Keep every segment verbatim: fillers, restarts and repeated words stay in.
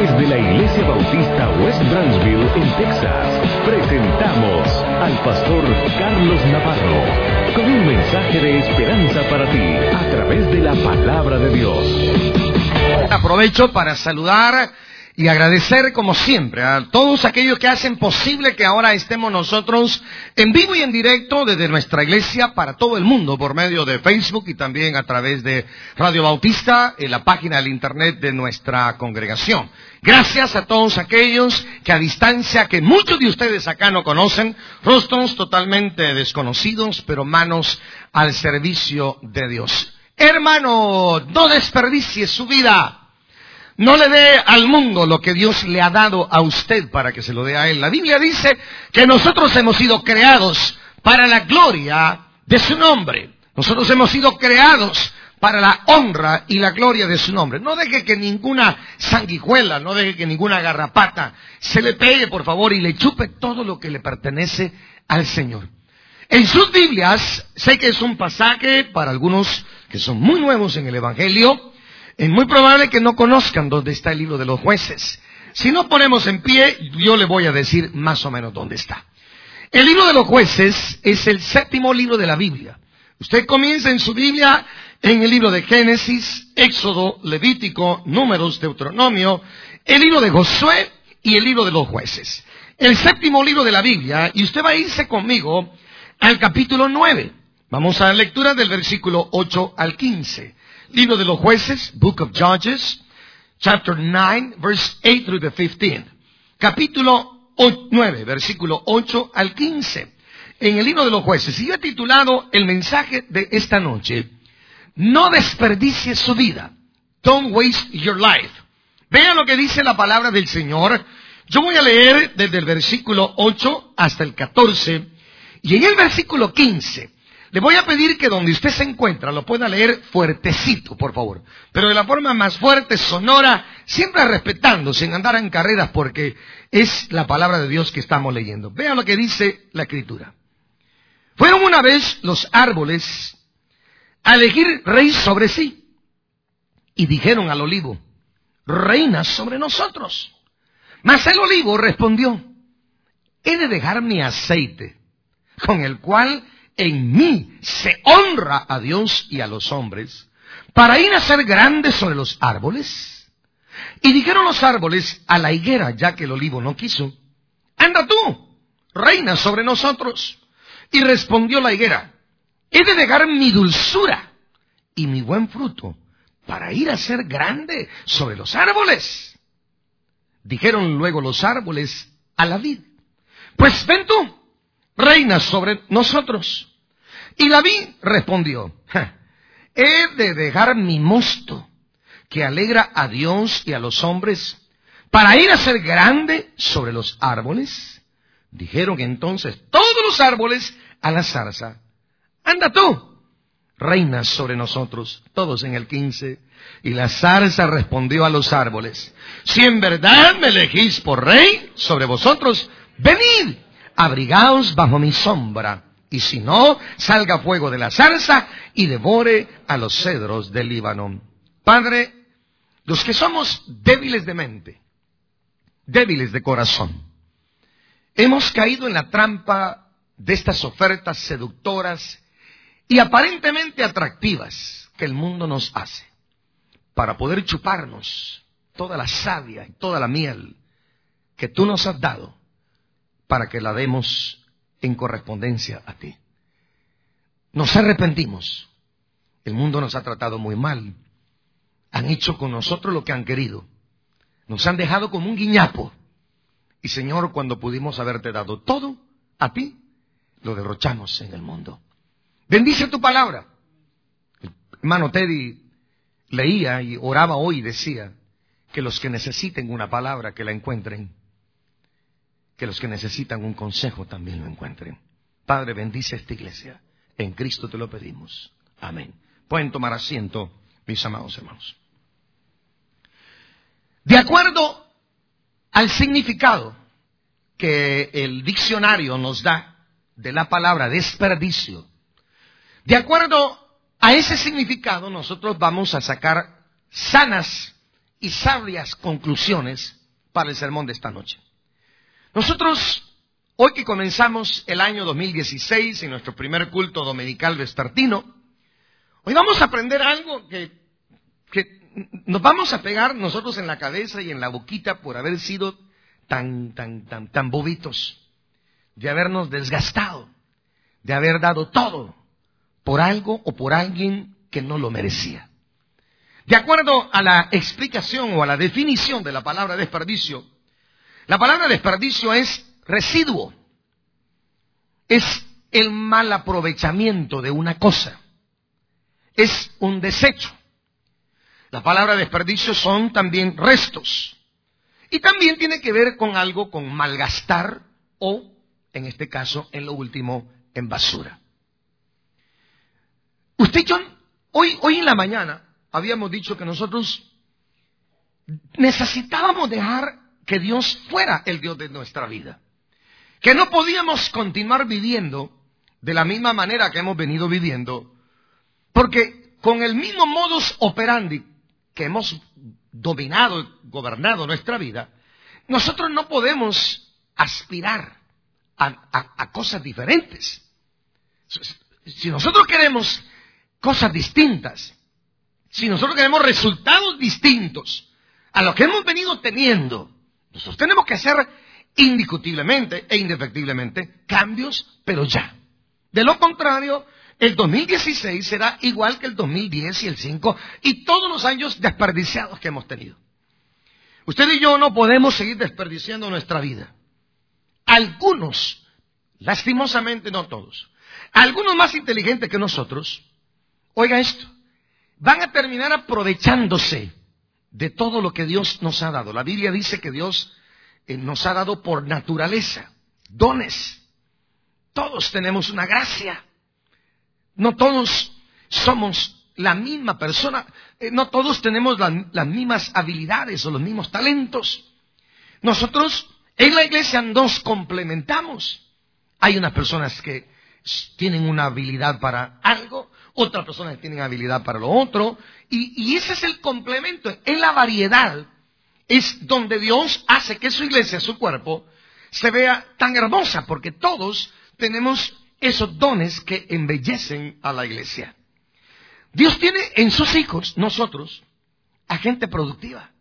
Desde la Iglesia Bautista West Branchville, en Texas, presentamos al pastor Carlos Navarro con un mensaje de esperanza para ti a través de la palabra de Dios. Aprovecho para saludar y agradecer como siempre a todos aquellos que hacen posible que ahora estemos nosotros en vivo y en directo desde nuestra iglesia para todo el mundo por medio de Facebook y también a través de Radio Bautista en la página del internet de nuestra congregación. Gracias a todos aquellos que a distancia, que muchos de ustedes acá no conocen, rostros totalmente desconocidos, pero manos al servicio de Dios. Hermano, no desperdicie su vida. No le dé al mundo lo que Dios le ha dado a usted para que se lo dé a Él. La Biblia dice que nosotros hemos sido creados para la gloria de su nombre. Nosotros hemos sido creados para la honra y la gloria de su nombre. No deje que ninguna sanguijuela, no deje que ninguna garrapata se le pegue, por favor, y le chupe todo lo que le pertenece al Señor. En sus Biblias, sé que es un pasaje para algunos que son muy nuevos en el Evangelio. Es muy probable que no conozcan dónde está el libro de los jueces. Si no ponemos en pie, yo le voy a decir más o menos dónde está. El libro de los jueces es el séptimo libro de la Biblia. Usted comienza en su Biblia en el libro de Génesis, Éxodo, Levítico, Números, Deuteronomio, el libro de Josué y el libro de los jueces. El séptimo libro de la Biblia, y usted va a irse conmigo al capítulo nueve. Vamos a la lectura del versículo ocho al quince. Libro de los jueces, Book of Judges, chapter nine, verse eight through the fifteen. Capítulo nueve, versículo ocho al quince. En el libro de los jueces. Y yo he titulado el mensaje de esta noche, no desperdicie su vida. Don't waste your life. Vean lo que dice la palabra del Señor. Yo voy a leer desde el versículo ocho hasta el catorce. Y en el versículo quince, le voy a pedir que donde usted se encuentra lo pueda leer fuertecito, por favor. Pero de la forma más fuerte, sonora, siempre respetando, sin andar en carreras, porque es la palabra de Dios que estamos leyendo. Vean lo que dice la Escritura. Fueron una vez los árboles a elegir rey sobre sí. Y dijeron al olivo, reina sobre nosotros. Mas el olivo respondió, he de dejar mi aceite, con el cual en mí se honra a Dios y a los hombres, para ir a ser grande sobre los árboles. Y dijeron los árboles a la higuera, ya que el olivo no quiso, anda tú, reina sobre nosotros. Y respondió la higuera, he de dejar mi dulzura y mi buen fruto para ir a ser grande sobre los árboles. Dijeron luego los árboles a la vid, pues ven tú, reina sobre nosotros. Y la vid respondió, he de dejar mi mosto, que alegra a Dios y a los hombres, para ir a ser grande sobre los árboles. Dijeron entonces todos los árboles a la zarza, anda tú, reina sobre nosotros. Todos en el quince. Y la zarza respondió a los árboles, si en verdad me elegís por rey sobre vosotros, venid, abrigaos bajo mi sombra, y si no, salga fuego de la zarza y devore a los cedros del Líbano. Padre, los que somos débiles de mente, débiles de corazón, hemos caído en la trampa de estas ofertas seductoras y aparentemente atractivas que el mundo nos hace, para poder chuparnos toda la savia y toda la miel que tú nos has dado, para que la demos en correspondencia a ti. Nos arrepentimos. El mundo nos ha tratado muy mal. Han hecho con nosotros lo que han querido. Nos han dejado como un guiñapo. Y Señor, cuando pudimos haberte dado todo a ti, lo derrochamos en el mundo. Bendice tu palabra. El hermano Teddy leía y oraba hoy y decía que los que necesiten una palabra, que la encuentren. Que los que necesitan un consejo también lo encuentren. Padre, bendice esta iglesia. En Cristo te lo pedimos. Amén. Pueden tomar asiento, mis amados hermanos. De acuerdo al significado que el diccionario nos da de la palabra desperdicio, de acuerdo a ese significado nosotros vamos a sacar sanas y sabias conclusiones para el sermón de esta noche. Nosotros, hoy que comenzamos el año dos mil dieciséis en nuestro primer culto dominical vespertino, hoy vamos a aprender algo que, que nos vamos a pegar nosotros en la cabeza y en la boquita por haber sido tan, tan, tan, tan bobitos, de habernos desgastado, de haber dado todo por algo o por alguien que no lo merecía. De acuerdo a la explicación o a la definición de la palabra desperdicio, la palabra desperdicio es residuo, es el mal aprovechamiento de una cosa, es un desecho. La palabra desperdicio son también restos y también tiene que ver con algo con malgastar o, en este caso, en lo último, en basura. Usted y yo, hoy, hoy en la mañana, habíamos dicho que nosotros necesitábamos dejar que Dios fuera el Dios de nuestra vida. Que no podíamos continuar viviendo de la misma manera que hemos venido viviendo. Porque con el mismo modus operandi que hemos dominado y gobernado nuestra vida, nosotros no podemos aspirar a, a, a cosas diferentes. Si nosotros queremos cosas distintas, si nosotros queremos resultados distintos a lo que hemos venido teniendo, nosotros tenemos que hacer indiscutiblemente e indefectiblemente cambios, pero ya. De lo contrario, el dos mil dieciséis será igual que el dos mil diez y el cinco y todos los años desperdiciados que hemos tenido. Usted y yo no podemos seguir desperdiciando nuestra vida. Algunos, lastimosamente no todos, algunos más inteligentes que nosotros, oiga esto, van a terminar aprovechándose de todo lo que Dios nos ha dado. La Biblia dice que Dios eh, nos ha dado por naturaleza dones. Todos tenemos una gracia. No todos somos la misma persona. Eh, no todos tenemos la, las mismas habilidades o los mismos talentos. Nosotros en la iglesia nos complementamos. Hay unas personas que tienen una habilidad para algo, otras personas tienen habilidad para lo otro, y, y ese es el complemento. En la variedad es donde Dios hace que su iglesia, su cuerpo, se vea tan hermosa, porque todos tenemos esos dones que embellecen a la iglesia. Dios tiene en sus hijos, nosotros, a gente productiva.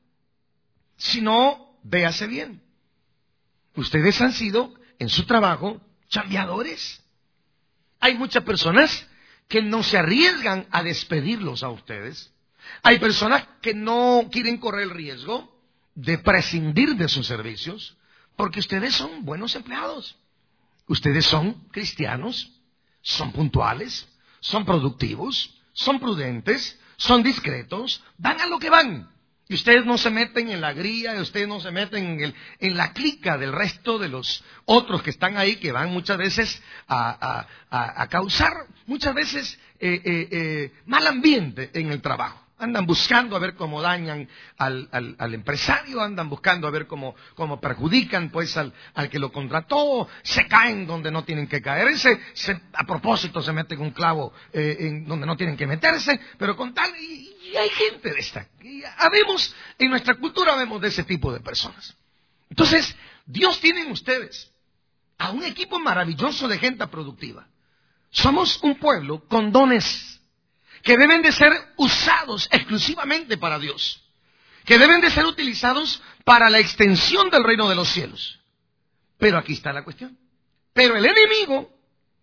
Si no, véase bien. Ustedes han sido, en su trabajo, chambeadores. Hay muchas personas que no se arriesgan a despedirlos a ustedes. Hay personas que no quieren correr el riesgo de prescindir de sus servicios porque ustedes son buenos empleados. Ustedes son cristianos, son puntuales, son productivos, son prudentes, son discretos, van a lo que van. Y ustedes no se meten en la grilla, ustedes no se meten en, el, en la clica del resto de los otros que están ahí, que van muchas veces a, a, a, a causar, muchas veces, eh, eh, eh, mal ambiente en el trabajo. Andan buscando a ver cómo dañan al, al, al empresario, andan buscando a ver cómo, cómo perjudican pues al, al que lo contrató, se caen donde no tienen que caerse, se, a propósito se meten un clavo eh, en donde no tienen que meterse, pero con tal, y, y hay gente de esta. Y habemos, en nuestra cultura vemos de ese tipo de personas. Entonces, Dios tiene en ustedes a un equipo maravilloso de gente productiva. Somos un pueblo con dones que deben de ser usados exclusivamente para Dios, que deben de ser utilizados para la extensión del reino de los cielos. Pero aquí está la cuestión. Pero el enemigo,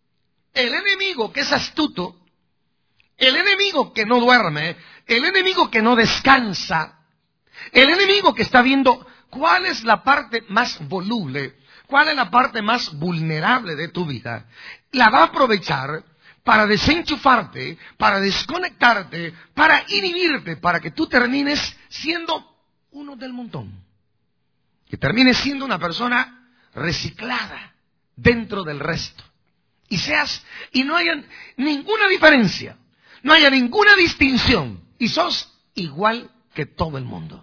el enemigo que es astuto, el enemigo que no duerme, el enemigo que no descansa, el enemigo que está viendo cuál es la parte más voluble, cuál es la parte más vulnerable de tu vida, la va a aprovechar para desenchufarte, para desconectarte, para inhibirte, para que tú termines siendo uno del montón. Que termines siendo una persona reciclada dentro del resto. Y seas, y no haya ninguna diferencia, no haya ninguna distinción, y sos igual que todo el mundo.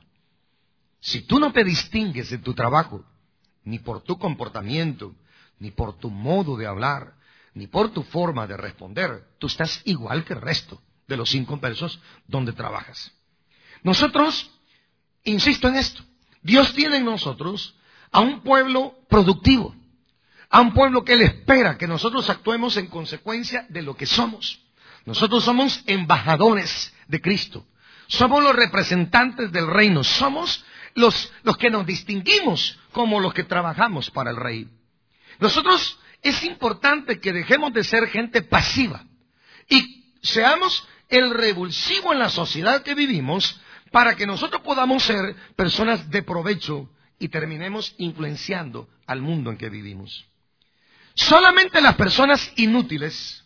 Si tú no te distingues en tu trabajo, ni por tu comportamiento, ni por tu modo de hablar, ni por tu forma de responder, tú estás igual que el resto de los cinco versos donde trabajas. Nosotros, insisto en esto, Dios tiene en nosotros a un pueblo productivo, a un pueblo que Él espera que nosotros actuemos en consecuencia de lo que somos. Nosotros somos embajadores de Cristo, somos los representantes del reino, somos los, los que nos distinguimos como los que trabajamos para el Rey. Nosotros es importante que dejemos de ser gente pasiva y seamos el revulsivo en la sociedad que vivimos para que nosotros podamos ser personas de provecho y terminemos influenciando al mundo en que vivimos. Solamente las personas inútiles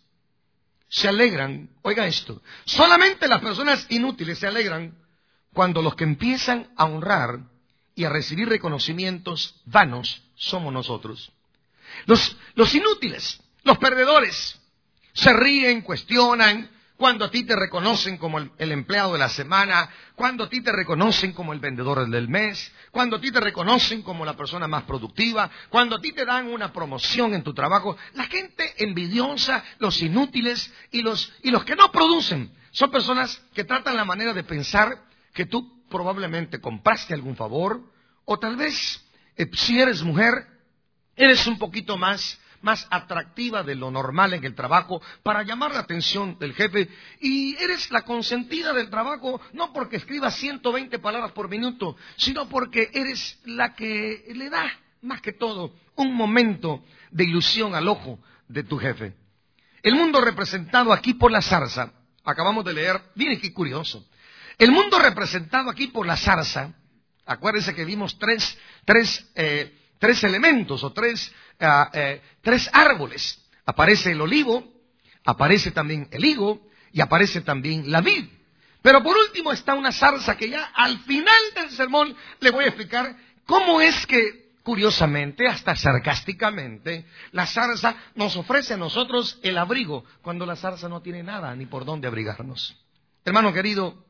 se alegran, oiga esto, solamente las personas inútiles se alegran cuando los que empiezan a honrar y a recibir reconocimientos vanos somos nosotros. Los, los inútiles, los perdedores, se ríen, cuestionan, cuando a ti te reconocen como el, el empleado de la semana, cuando a ti te reconocen como el vendedor del mes, cuando a ti te reconocen como la persona más productiva, cuando a ti te dan una promoción en tu trabajo. La gente envidiosa, los inútiles y los, y los que no producen, son personas que tratan la manera de pensar que tú probablemente compraste algún favor, o tal vez, eh, si eres mujer, eres un poquito más... más atractiva de lo normal en el trabajo para llamar la atención del jefe y eres la consentida del trabajo no porque escribas ciento veinte palabras por minuto, sino porque eres la que le da más que todo un momento de ilusión al ojo de tu jefe. El mundo representado aquí por la zarza, acabamos de leer, miren qué curioso, el mundo representado aquí por la zarza, acuérdense que vimos tres, tres, eh, tres elementos o tres Uh, eh, tres árboles. Aparece el olivo, aparece también el higo y aparece también la vid. Pero por último está una zarza que ya al final del sermón le voy a explicar cómo es que, curiosamente, hasta sarcásticamente, la zarza nos ofrece a nosotros el abrigo cuando la zarza no tiene nada ni por dónde abrigarnos. Hermano querido,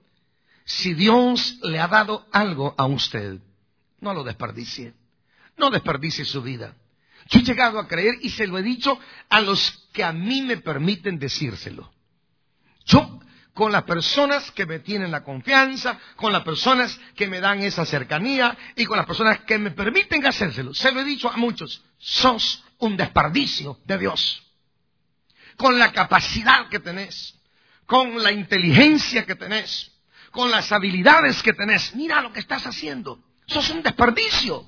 si Dios le ha dado algo a usted, no lo desperdicie. No desperdicie su vida. Yo he llegado a creer y se lo he dicho a los que a mí me permiten decírselo. Yo, con las personas que me tienen la confianza, con las personas que me dan esa cercanía y con las personas que me permiten hacérselo, se lo he dicho a muchos, sos un desperdicio de Dios. Con la capacidad que tenés, con la inteligencia que tenés, con las habilidades que tenés, mira lo que estás haciendo, sos un desperdicio.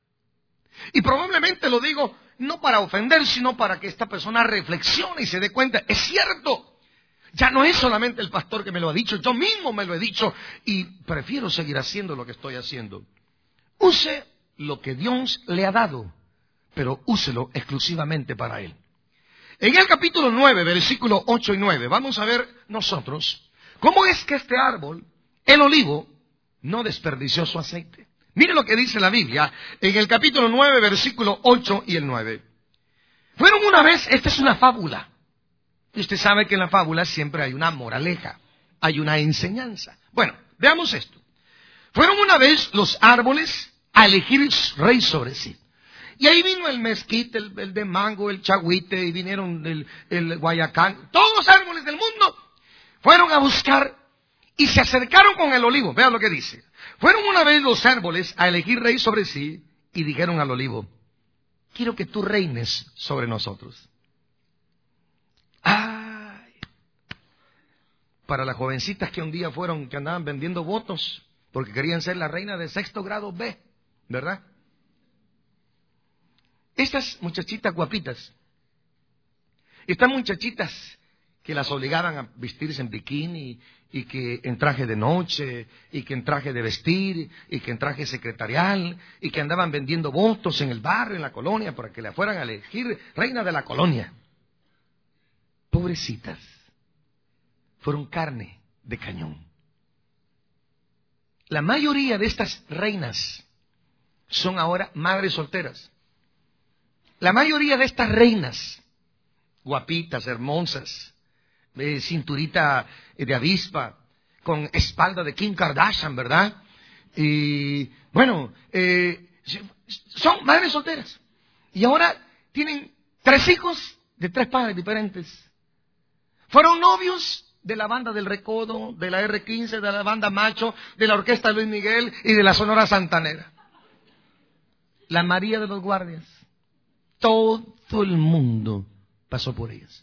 Y probablemente lo digo no para ofender, sino para que esta persona reflexione y se dé cuenta. Es cierto, ya no es solamente el pastor que me lo ha dicho, yo mismo me lo he dicho y prefiero seguir haciendo lo que estoy haciendo. Use lo que Dios le ha dado, pero úselo exclusivamente para Él. En el capítulo nueve, versículos ocho y nueve, vamos a ver nosotros cómo es que este árbol, el olivo, no desperdició su aceite. Mire lo que dice la Biblia en el capítulo nueve, versículo ocho y el nueve. Fueron una vez, esta es una fábula. Y usted sabe que en la fábula siempre hay una moraleja, hay una enseñanza. Bueno, veamos esto. Fueron una vez los árboles a elegir rey sobre sí. Y ahí vino el mezquite, el, el de mango, el chagüite, y vinieron el, el guayacán. Todos los árboles del mundo fueron a buscar y se acercaron con el olivo. Vean lo que dice. Fueron una vez los árboles a elegir rey sobre sí y dijeron al olivo, quiero que tú reines sobre nosotros. Ay, para las jovencitas que un día fueron, que andaban vendiendo votos porque querían ser la reina de sexto grado B, ¿verdad? Estas muchachitas guapitas, estas muchachitas que las obligaban a vestirse en bikini y que en traje de noche y que en traje de vestir y que en traje secretarial y que andaban vendiendo votos en el barrio, en la colonia, para que la fueran a elegir reina de la colonia. Pobrecitas, fueron carne de cañón. La mayoría de estas reinas son ahora madres solteras. La mayoría de estas reinas, guapitas, hermosas, de cinturita de avispa, con espalda de Kim Kardashian, ¿verdad? Y bueno, eh, son madres solteras. Y ahora tienen tres hijos de tres padres diferentes. Fueron novios de la banda del Recodo, de la erre quince, de la banda Macho, de la orquesta Luis Miguel y de la Sonora Santanera. La María de los Guardias. Todo el mundo pasó por ellas.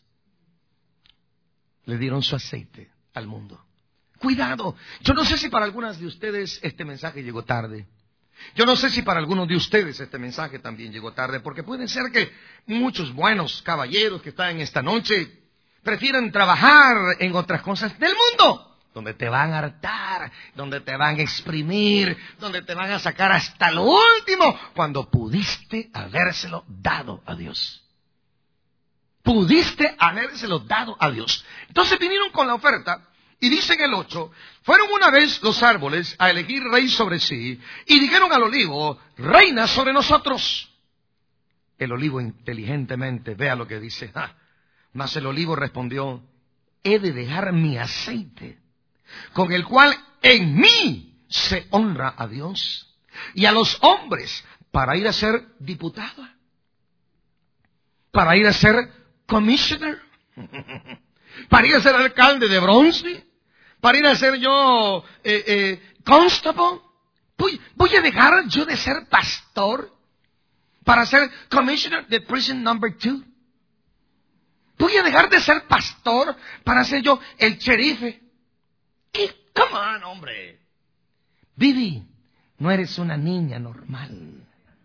Le dieron su aceite al mundo. Cuidado, yo no sé si para algunas de ustedes este mensaje llegó tarde. Yo no sé si para algunos de ustedes este mensaje también llegó tarde, porque puede ser que muchos buenos caballeros que están en esta noche prefieren trabajar en otras cosas del mundo, donde te van a hartar, donde te van a exprimir, donde te van a sacar hasta lo último, cuando pudiste habérselo dado a Dios. Pudiste habérselo dado a Dios. Entonces vinieron con la oferta. Y dice en el ocho, fueron una vez los árboles a elegir rey sobre sí, y dijeron al olivo, reina sobre nosotros. El olivo inteligentemente, vea lo que dice, ah, mas el olivo respondió, he de dejar mi aceite, con el cual en mí se honra a Dios y a los hombres, para ir a ser diputado, para ir a ser commissioner, para ir a ser alcalde de Bronzeville, para ir a ser yo eh, eh, constable. Voy, voy a dejar yo de ser pastor para ser commissioner de prison number two. Voy a dejar de ser pastor para ser yo el sheriff. ¿Qué? Come on, hombre. Vivi, no eres una niña normal.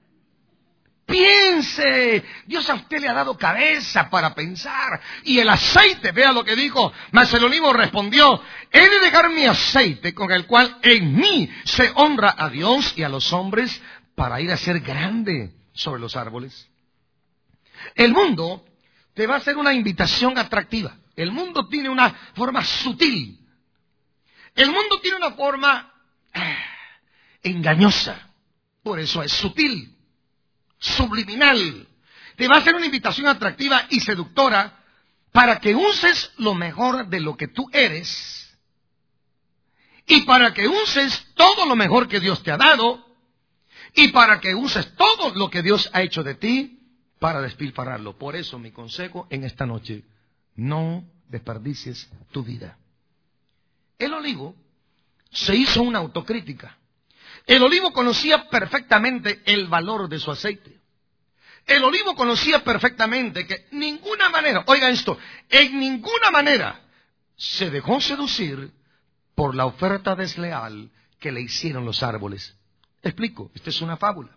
Piense, Dios a usted le ha dado cabeza para pensar. Y el aceite, vea lo que dijo, mas el olivo respondió, he de dejar mi aceite con el cual en mí se honra a Dios y a los hombres, para ir a ser grande sobre los árboles. El mundo te va a hacer una invitación atractiva. El mundo tiene una forma sutil. El mundo tiene una forma eh, engañosa. Por eso es sutil. Subliminal. Te va a hacer una invitación atractiva y seductora para que uses lo mejor de lo que tú eres y para que uses todo lo mejor que Dios te ha dado y para que uses todo lo que Dios ha hecho de ti para despilfarrarlo. Por eso mi consejo en esta noche, no desperdicies tu vida. El olivo se hizo una autocrítica. El olivo conocía perfectamente el valor de su aceite. El olivo conocía perfectamente que ninguna manera, oiga esto, en ninguna manera se dejó seducir por la oferta desleal que le hicieron los árboles. Explico, esta es una fábula.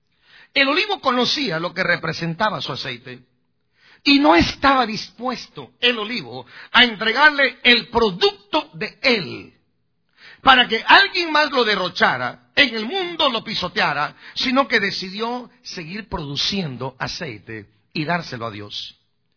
El olivo conocía lo que representaba su aceite y no estaba dispuesto el olivo a entregarle el producto de él para que alguien más lo derrochara, en el mundo lo pisoteara, sino que decidió seguir produciendo aceite y dárselo a Dios.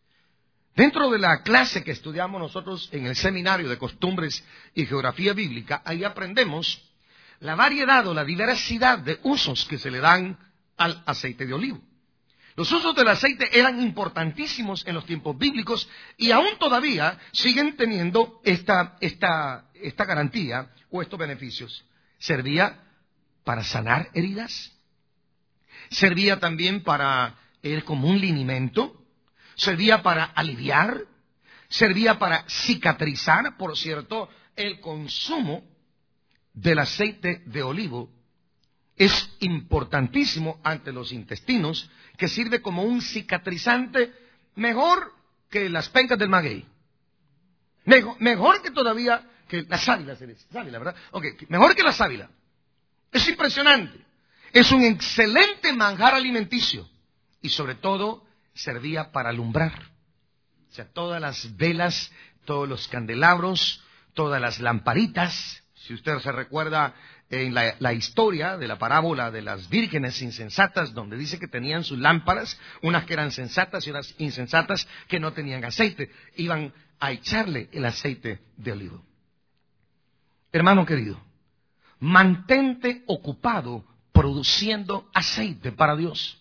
Dentro de la clase que estudiamos nosotros en el seminario de costumbres y geografía bíblica, ahí aprendemos la variedad o la diversidad de usos que se le dan al aceite de olivo. Los usos del aceite eran importantísimos en los tiempos bíblicos y aún todavía siguen teniendo esta, esta, esta garantía o estos beneficios. Servía para sanar heridas, servía también para ir como un linimento, servía para aliviar, servía para cicatrizar. Por cierto, el consumo del aceite de olivo es importantísimo ante los intestinos, que sirve como un cicatrizante mejor que las pencas del maguey. Mejor, mejor que todavía que la sábila, sábila, ¿verdad? Okay, mejor que la sábila. Es impresionante. Es un excelente manjar alimenticio. Y sobre todo, servía para alumbrar. O sea, todas las velas, todos los candelabros, todas las lamparitas. Si usted se recuerda en la, la historia de la parábola de las vírgenes insensatas, donde dice que tenían sus lámparas, unas que eran sensatas y unas insensatas que no tenían aceite, iban a echarle el aceite de olivo. Hermano querido, mantente ocupado produciendo aceite para Dios.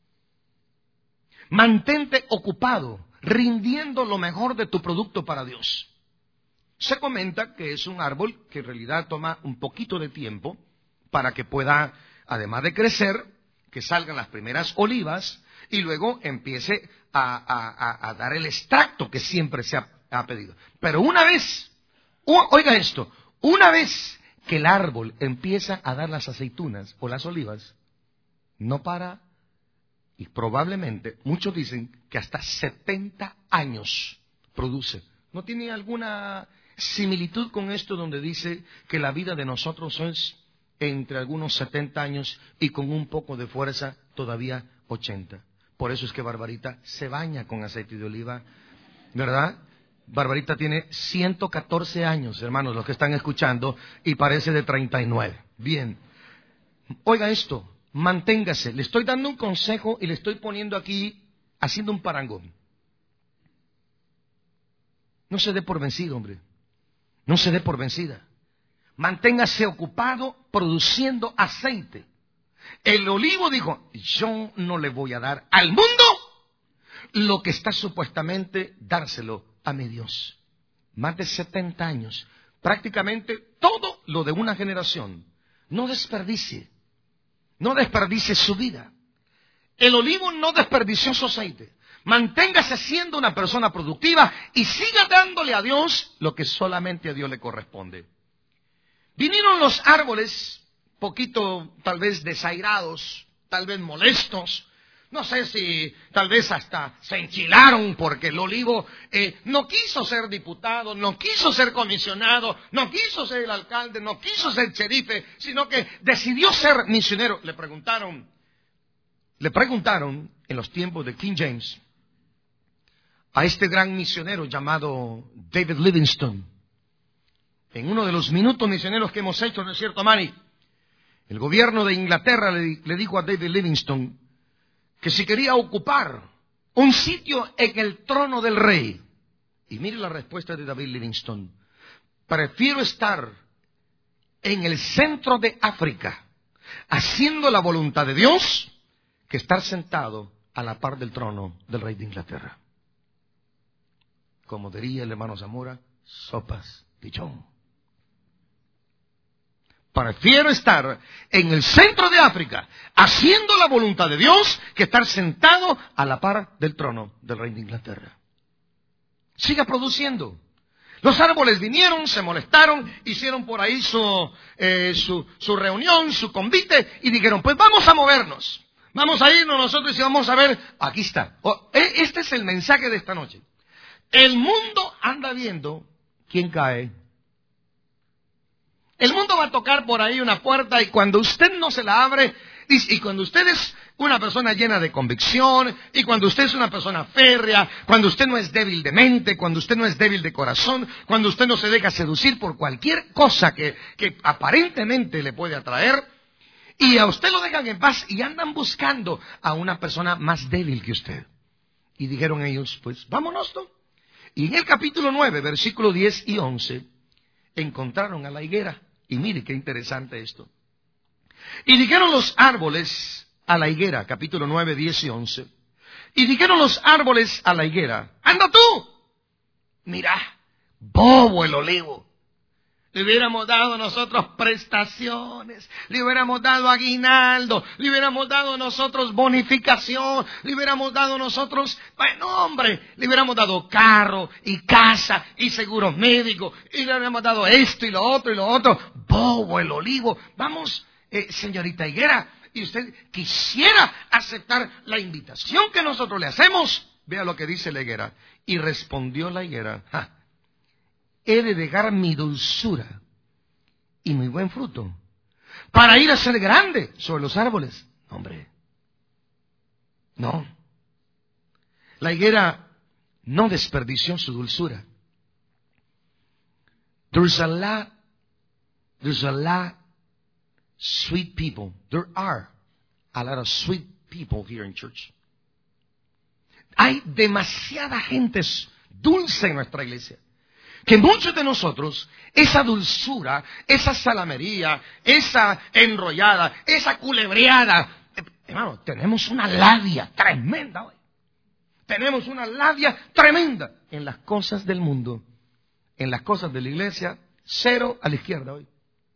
Mantente ocupado rindiendo lo mejor de tu producto para Dios. Se comenta que es un árbol que en realidad toma un poquito de tiempo para que pueda, además de crecer, que salgan las primeras olivas y luego empiece a, a, a, a dar el extracto que siempre se ha, ha pedido. Pero una vez Oiga esto, una vez que el árbol empieza a dar las aceitunas o las olivas, no para, y probablemente, muchos dicen que hasta setenta años produce. ¿No tiene alguna similitud con esto donde dice que la vida de nosotros es entre algunos setenta años y con un poco de fuerza todavía ochenta? Por eso es que Barbarita se baña con aceite de oliva, ¿verdad? Barbarita tiene ciento catorce años, hermanos, los que están escuchando, y parece de treinta y nueve. Bien. Oiga esto, manténgase. Le estoy dando un consejo y le estoy poniendo aquí, haciendo un parangón. No se dé por vencido, hombre. No se dé por vencida. Manténgase ocupado produciendo aceite. El olivo dijo, yo no le voy a dar al mundo lo que está supuestamente dárselo a mi Dios. Más de setenta años, prácticamente todo lo de una generación. No desperdicie, no desperdicie su vida. El olivo no desperdició su aceite. Manténgase siendo una persona productiva y siga dándole a Dios lo que solamente a Dios le corresponde. Vinieron los árboles, poquito tal vez desairados, tal vez molestos. No sé si tal vez hasta se enchilaron porque el olivo eh, no quiso ser diputado, no quiso ser comisionado, no quiso ser el alcalde, no quiso ser sherife, sino que decidió ser misionero. Le preguntaron, le preguntaron en los tiempos de King James a este gran misionero llamado David Livingstone. En uno de los minutos misioneros que hemos hecho, ¿no es cierto, Manny? El gobierno de Inglaterra le, le dijo a David Livingstone que si quería ocupar un sitio en el trono del rey. Y mire la respuesta de David Livingstone. Prefiero estar en el centro de África, haciendo la voluntad de Dios, que estar sentado a la par del trono del rey de Inglaterra. Como diría el hermano Zamora, sopas pichón. Prefiero estar en el centro de África, haciendo la voluntad de Dios, que estar sentado a la par del trono del rey de Inglaterra. Siga produciendo. Los árboles vinieron, se molestaron, hicieron por ahí su, eh, su, su reunión, su convite, y dijeron, pues vamos a movernos. Vamos a irnos nosotros y vamos a ver, aquí está. Oh, este es el mensaje de esta noche. El mundo anda viendo quién cae. El mundo va a tocar por ahí una puerta y cuando usted no se la abre, y cuando usted es una persona llena de convicción, y cuando usted es una persona férrea, cuando usted no es débil de mente, cuando usted no es débil de corazón, cuando usted no se deja seducir por cualquier cosa que, que aparentemente le puede atraer, y a usted lo dejan en paz y andan buscando a una persona más débil que usted. Y dijeron ellos, pues vámonos, ¿no? Y en el capítulo nueve, versículos diez y once, encontraron a la higuera. Y mire qué interesante esto. Y dijeron los árboles a la higuera, capítulo nueve, diez y once. Y dijeron los árboles a la higuera, anda tú. Mira, bobo el olivo. Le hubiéramos dado nosotros prestaciones, le hubiéramos dado aguinaldo, le hubiéramos dado nosotros bonificación, le hubiéramos dado nosotros, bueno hombre, le hubiéramos dado carro y casa y seguros médicos, y le hubiéramos dado esto y lo otro y lo otro. Bobo el olivo. Vamos, eh, señorita higuera, y usted quisiera aceptar la invitación que nosotros le hacemos. Vea lo que dice la higuera. Y respondió la higuera, ja, he de dejar mi dulzura y mi buen fruto para ir a ser grande sobre los árboles. Hombre, no. La higuera no desperdició su dulzura. There's a lot, there's a lot sweet people. There are a lot of sweet people here in church. Hay demasiada gente dulce en nuestra iglesia. Que muchos de nosotros, esa dulzura, esa salamería, esa enrollada, esa culebreada, eh, hermano, tenemos una labia tremenda hoy. Tenemos una labia tremenda en las cosas del mundo, en las cosas de la iglesia, cero a la izquierda hoy.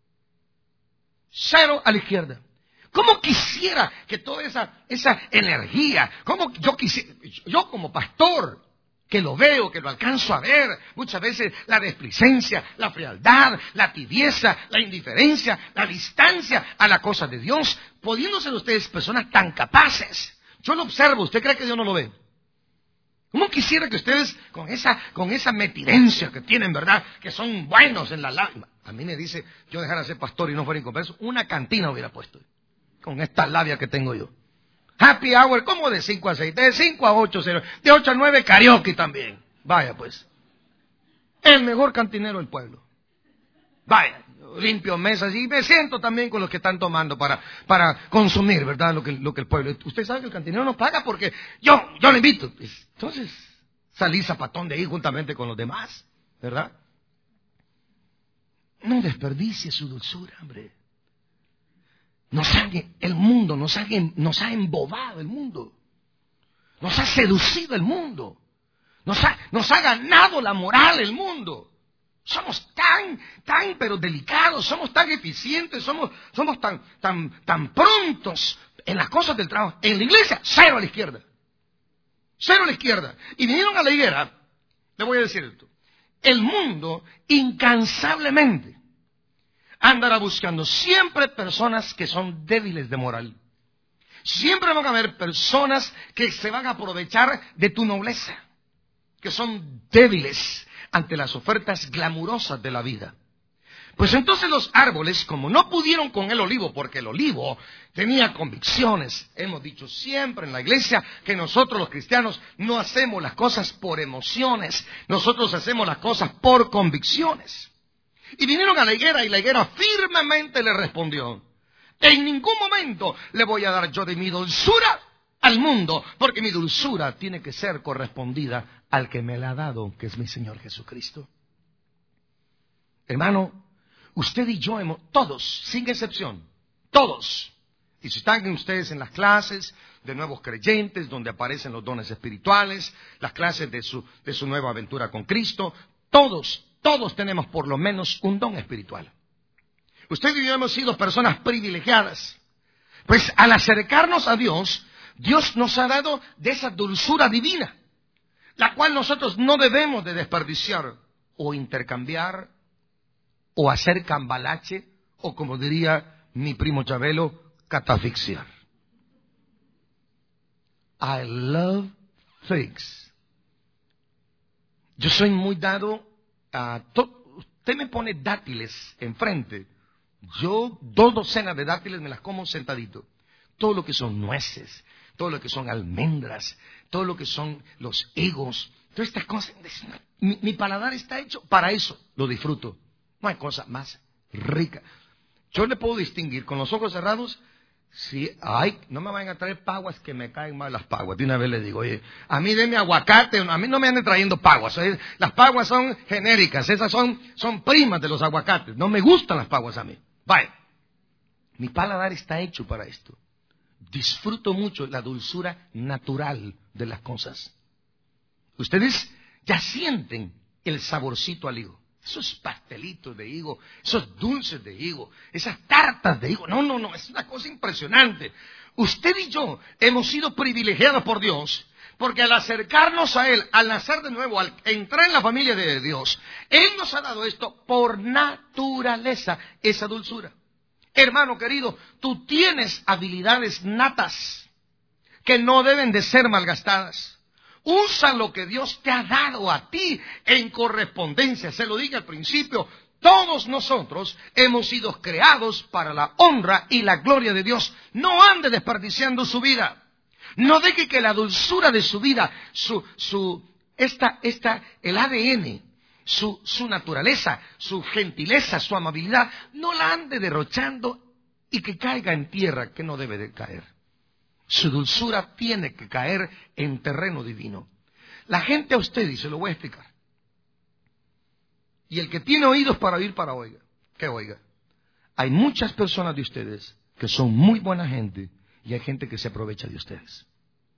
Cero a la izquierda. ¿Cómo quisiera que toda esa, esa energía, cómo yo quisiera, yo como pastor, que lo veo, que lo alcanzo a ver, muchas veces la desplicencia, la frialdad, la tibieza, la indiferencia, la distancia a la cosa de Dios, pudiéndose ustedes personas tan capaces. Yo lo observo, ¿usted cree que Dios no lo ve? ¿Cómo quisiera que ustedes, con esa, con esa metidencia que tienen, verdad, que son buenos en la labia? A mí me dice, yo dejara de ser pastor y no fuera inconverso, una cantina hubiera puesto, con esta labia que tengo yo. Happy hour, ¿cómo de cinco a seis? De cinco a ocho, de ocho a nueve, karaoke también. Vaya pues. El mejor cantinero del pueblo. Vaya, limpio mesas y me siento también con los que están tomando para, para consumir, ¿verdad? Lo que, lo que el pueblo. Usted sabe que el cantinero no paga porque yo, yo le invito. Entonces, salí zapatón de ahí juntamente con los demás, ¿verdad? No desperdicie su dulzura, hombre. Nos ha, el mundo nos ha, nos ha embobado el mundo. Nos ha seducido el mundo. Nos ha, nos ha ganado la moral el mundo. Somos tan, tan, pero delicados, somos tan eficientes, somos, somos tan, tan, tan prontos en las cosas del trabajo. En la iglesia, cero a la izquierda. Cero a la izquierda. Y vinieron a la higuera, le voy a decir esto. El mundo, incansablemente, andará buscando siempre personas que son débiles de moral. Siempre van a haber personas que se van a aprovechar de tu nobleza, que son débiles ante las ofertas glamurosas de la vida. Pues entonces los árboles, como no pudieron con el olivo, porque el olivo tenía convicciones, hemos dicho siempre en la iglesia que nosotros los cristianos no hacemos las cosas por emociones, nosotros hacemos las cosas por convicciones. Y vinieron a la higuera y la higuera firmemente le respondió: en ningún momento le voy a dar yo de mi dulzura al mundo, porque mi dulzura tiene que ser correspondida al que me la ha dado, que es mi Señor Jesucristo. Hermano, usted y yo hemos, todos, sin excepción, todos, y si están ustedes en las clases de nuevos creyentes, donde aparecen los dones espirituales, las clases de su, de su nueva aventura con Cristo, todos, todos tenemos por lo menos un don espiritual. Usted y yo hemos sido personas privilegiadas, pues al acercarnos a Dios, Dios nos ha dado de esa dulzura divina, la cual nosotros no debemos de desperdiciar o intercambiar o hacer cambalache o, como diría mi primo Chabelo, catafixiar. I love figs. Yo soy muy dado a... To- usted me pone dátiles enfrente. Yo dos docenas de dátiles me las como sentadito. Todo lo que son nueces, todo lo que son almendras, todo lo que son los higos, todas estas cosas. Mi, mi paladar está hecho para eso, lo disfruto. No hay cosa más rica. Yo le puedo distinguir con los ojos cerrados si, ay, no me vayan a traer paguas que me caen mal las paguas. De una vez le digo, oye, a mí denme aguacate, a mí no me anden trayendo paguas. ¿Eh? Las paguas son genéricas, esas son, son primas de los aguacates. No me gustan las paguas a mí. Vaya, mi paladar está hecho para esto. Disfruto mucho la dulzura natural de las cosas. Ustedes ya sienten el saborcito al higo. Esos pastelitos de higo, esos dulces de higo, esas tartas de higo. No, no, no, es una cosa impresionante. Usted y yo hemos sido privilegiados por Dios, porque al acercarnos a Él, al nacer de nuevo, al entrar en la familia de Dios, Él nos ha dado esto por naturaleza, esa dulzura. Hermano querido, tú tienes habilidades natas que no deben de ser malgastadas. Usa lo que Dios te ha dado a ti en correspondencia. Se lo dije al principio, todos nosotros hemos sido creados para la honra y la gloria de Dios. No ande desperdiciando su vida. No deje que la dulzura de su vida, su, su, esta, esta, el A D N, su, su naturaleza, su gentileza, su amabilidad, no la ande derrochando y que caiga en tierra que no debe de caer. Su dulzura tiene que caer en terreno divino. La gente a usted, y se lo voy a explicar. Y el que tiene oídos para oír, para oiga, que oiga. Hay muchas personas de ustedes que son muy buena gente y hay gente que se aprovecha de ustedes.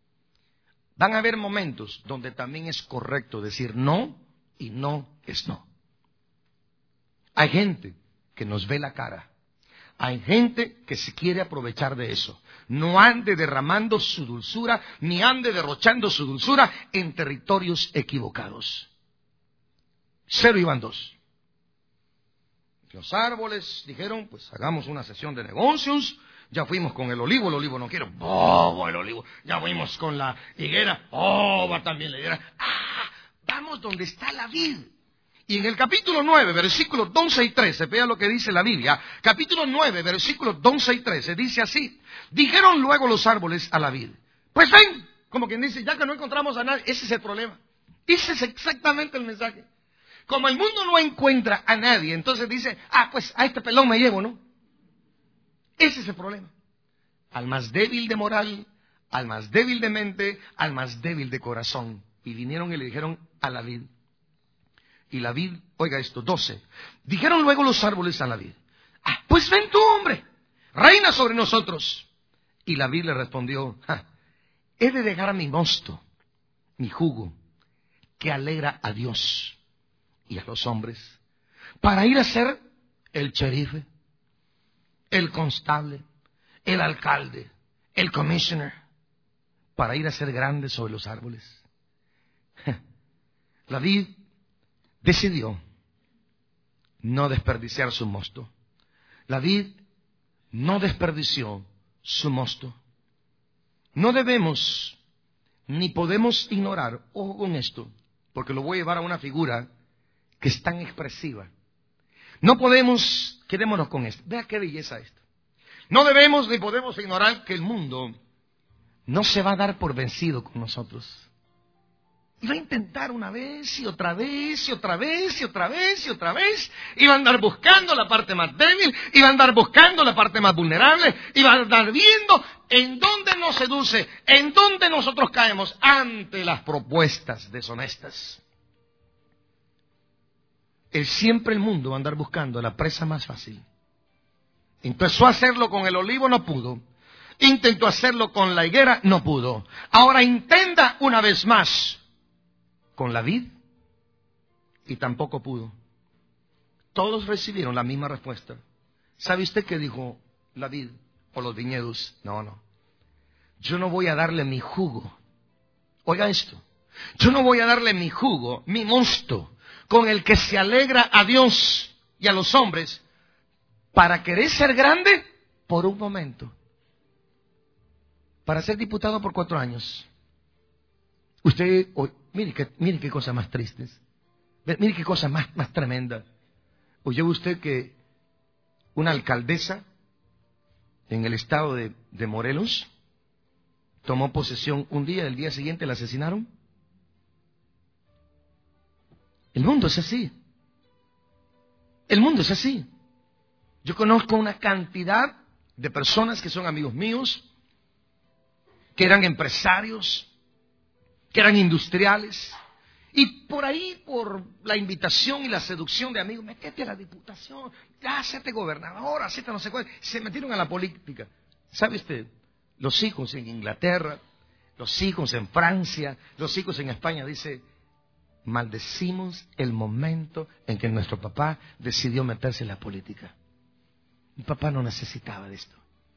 Van a haber momentos donde también es correcto decir no y no es no. Hay gente que nos ve la cara. hay gente que se quiere aprovechar de eso. No ande derramando su dulzura, ni ande derrochando su dulzura en territorios equivocados. Cero iban dos. Los árboles dijeron, pues hagamos una sesión de negocios. Ya fuimos con el olivo, el olivo no quiero, bobo el olivo. Ya fuimos con la higuera, boba también la higuera. Ah, vamos donde está la vid. Y en el capítulo nueve, versículos once y trece, vea lo que dice la Biblia. Capítulo nueve, versículos once y trece, dice así. Dijeron luego los árboles a la vid, pues ven, como quien dice, ya que no encontramos a nadie, ese es el problema. Ese es exactamente el mensaje. Como el mundo no encuentra a nadie, entonces dice, ah, pues a este pelón me llevo, ¿no? Ese es el problema. Al más débil de moral, al más débil de mente, al más débil de corazón. Y vinieron y le dijeron a la vid. Y la vid, oiga esto, doce. Dijeron luego los árboles a la vid, ah, pues ven tú, hombre, reina sobre nosotros. Y la vid le respondió, ah, he de dejar mi mosto, mi jugo, que alegra a Dios y a los hombres, para ir a ser el sherife, el constable, el alcalde, el commissioner, para ir a ser grande sobre los árboles. La vid decidió no desperdiciar su mosto. La vid no desperdició su mosto. No debemos ni podemos ignorar, ojo con esto, porque lo voy a llevar a una figura que es tan expresiva. No podemos, quedémonos con esto. Vea qué belleza esto. No debemos ni podemos ignorar que el mundo no se va a dar por vencido con nosotros. Y va a intentar una vez y otra vez y otra vez y otra vez y otra vez. Y va a andar buscando la parte más débil. Y va a andar buscando la parte más vulnerable. Y va a andar viendo en dónde nos seduce, en dónde nosotros caemos ante las propuestas deshonestas. Él siempre el mundo va a andar buscando la presa más fácil. Empezó a hacerlo con el olivo, no pudo. Intentó hacerlo con la higuera, no pudo. Ahora intenta una vez más con la vid y tampoco pudo. Todos recibieron la misma respuesta. ¿Sabe usted qué dijo la vid o los viñedos? No, no. Yo no voy a darle mi jugo. Oiga esto. Yo no voy a darle mi jugo, mi mosto, con el que se alegra a Dios y a los hombres, para querer ser grande por un momento. Para ser diputado por cuatro años. Usted, oh, mire, que, mire qué cosa más tristes. Mire qué cosa más, más tremenda. Oye usted que una alcaldesa en el estado de, de Morelos tomó posesión un día, el día siguiente la asesinaron. El mundo es así. El mundo es así. Yo conozco una cantidad de personas que son amigos míos, que eran empresarios, que eran industriales, y por ahí, por la invitación y la seducción de amigos, métete a la diputación, ya, hacete gobernador, hacete no sé cuál, se metieron a la política. ¿Sabe usted? Los hijos en Inglaterra, los hijos en Francia, los hijos en España, dice, maldecimos el momento en que nuestro papá decidió meterse en la política. Mi papá no necesitaba de esto.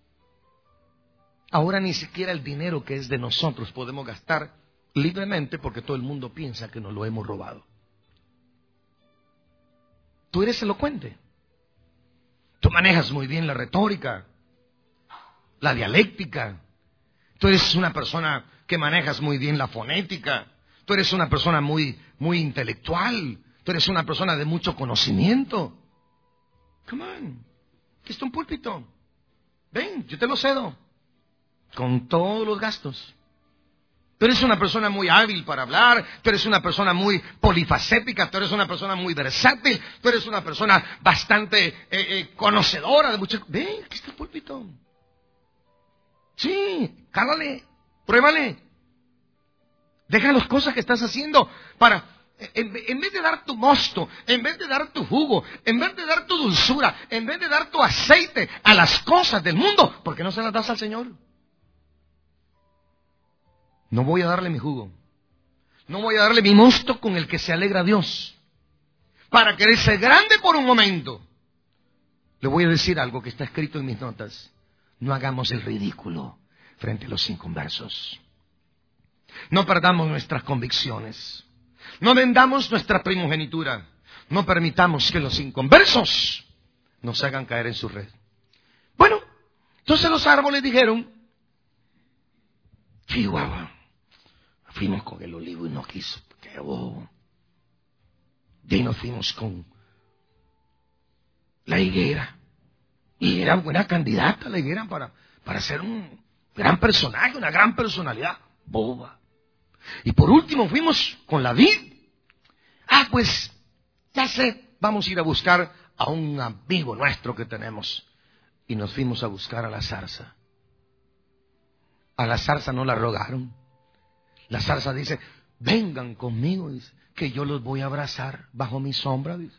Ahora ni siquiera el dinero que es de nosotros podemos gastar libremente porque todo el mundo piensa que nos lo hemos robado. Tú eres elocuente. Tú manejas muy bien la retórica, la dialéctica. Tú eres una persona que manejas muy bien la fonética. Tú eres una persona muy, muy intelectual. Tú eres una persona de mucho conocimiento. Come on. Aquí está un púlpito. Ven, yo te lo cedo. Con todos los gastos. Tú eres una persona muy hábil para hablar. Tú eres una persona muy polifacética. Tú eres una persona muy versátil. Tú eres una persona bastante eh, eh, conocedora de muchas... Ven, aquí está el púlpito. Sí, cálale, pruébale. Deja las cosas que estás haciendo para, en, en vez de dar tu mosto, en vez de dar tu jugo, en vez de dar tu dulzura, en vez de dar tu aceite a las cosas del mundo, ¿por qué no se las das al Señor? No voy a darle mi jugo. No voy a darle mi mosto con el que se alegra Dios. Para querer ser grande por un momento. Le voy a decir algo que está escrito en mis notas. No hagamos el ridículo frente a los inconversos. No perdamos nuestras convicciones. No vendamos nuestra primogenitura. No permitamos que los inconversos nos hagan caer en su red. Bueno, entonces los árboles dijeron, Chihuahua, fuimos con el olivo y no quiso, qué bobo. Y nos fuimos con la higuera. Y era buena candidata la higuera para, para ser un gran personaje, una gran personalidad. Boba. Y por último fuimos con la vid. Ah, pues, ya sé, vamos a ir a buscar a un amigo nuestro que tenemos. Y nos fuimos a buscar a la zarza. A la zarza no la rogaron. La zarza dice, vengan conmigo, dice, que yo los voy a abrazar bajo mi sombra, dice.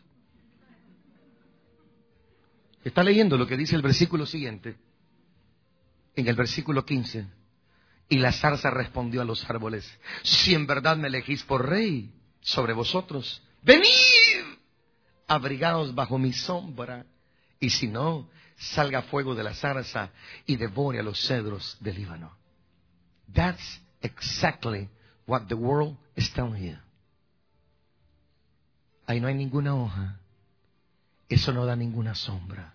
Está leyendo lo que dice el versículo siguiente. En el versículo quince. Y la zarza respondió a los árboles, si en verdad me elegís por rey sobre vosotros, venid, abrigados bajo mi sombra. Y si no, salga fuego de la zarza y devore a los cedros del Líbano. That's exactly what the world is telling you. Ahí no hay ninguna hoja. Eso no da ninguna sombra.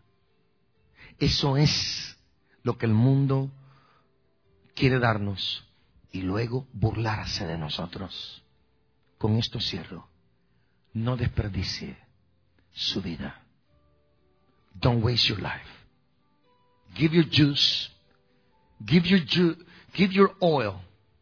Eso es lo que el mundo quiere darnos y luego burlarse de nosotros. Con esto cierro. No desperdicie su vida. Don't waste your life. Give your juice. Give your ju- give your oil.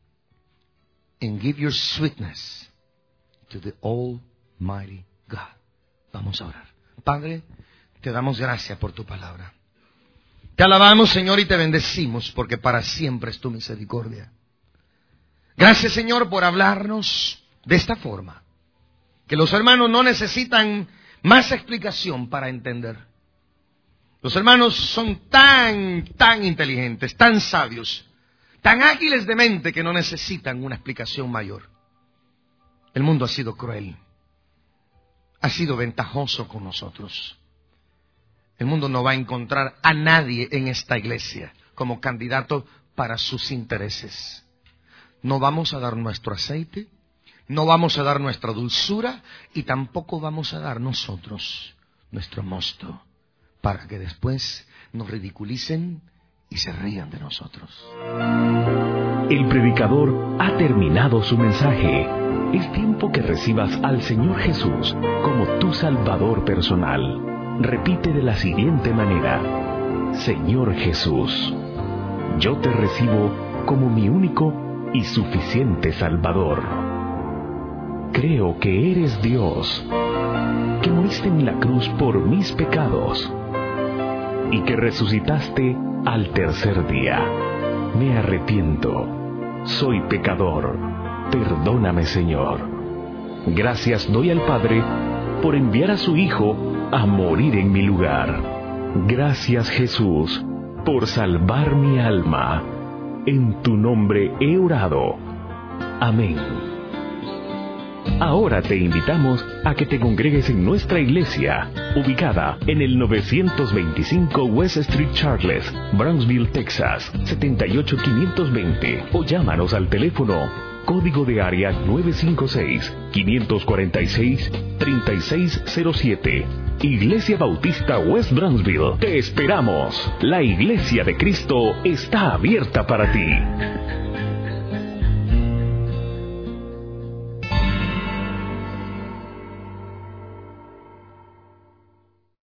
And give your sweetness to the Almighty God. Vamos a orar. Padre, te damos gracias por tu palabra. Te alabamos, Señor, y te bendecimos porque para siempre es tu misericordia. Gracias, Señor, por hablarnos de esta forma. Que los hermanos no necesitan más explicación para entender. Los hermanos son tan, tan inteligentes, tan sabios, tan ágiles de mente que no necesitan una explicación mayor. El mundo ha sido cruel. Ha sido ventajoso con nosotros. El mundo no va a encontrar a nadie en esta iglesia como candidato para sus intereses. No vamos a dar nuestro aceite, no vamos a dar nuestra dulzura y tampoco vamos a dar nosotros nuestro mosto para que después nos ridiculicen y se rían de nosotros. El predicador ha terminado su mensaje. Es tiempo que recibas al Señor Jesús como tu Salvador personal. Repite de la siguiente manera: Señor Jesús, yo te recibo como mi único y suficiente Salvador. Creo que eres Dios, que moriste en la cruz por mis pecados y que resucitaste al tercer día. Me arrepiento, soy pecador, perdóname, Señor. Gracias doy al Padre por enviar a su Hijo a morir en mi lugar. Gracias, Jesús, por salvar mi alma. En tu nombre he orado. Amén. Ahora te invitamos a que te congregues en nuestra iglesia, ubicada en el novecientos veinticinco West Street Charles, Brownsville, Texas, setenta y ocho quinientos veinte, o llámanos al teléfono código de área nueve cinco seis, cinco cuatro seis, tres seis cero siete. Iglesia Bautista West Brownsville. Te esperamos. La Iglesia de Cristo está abierta para ti.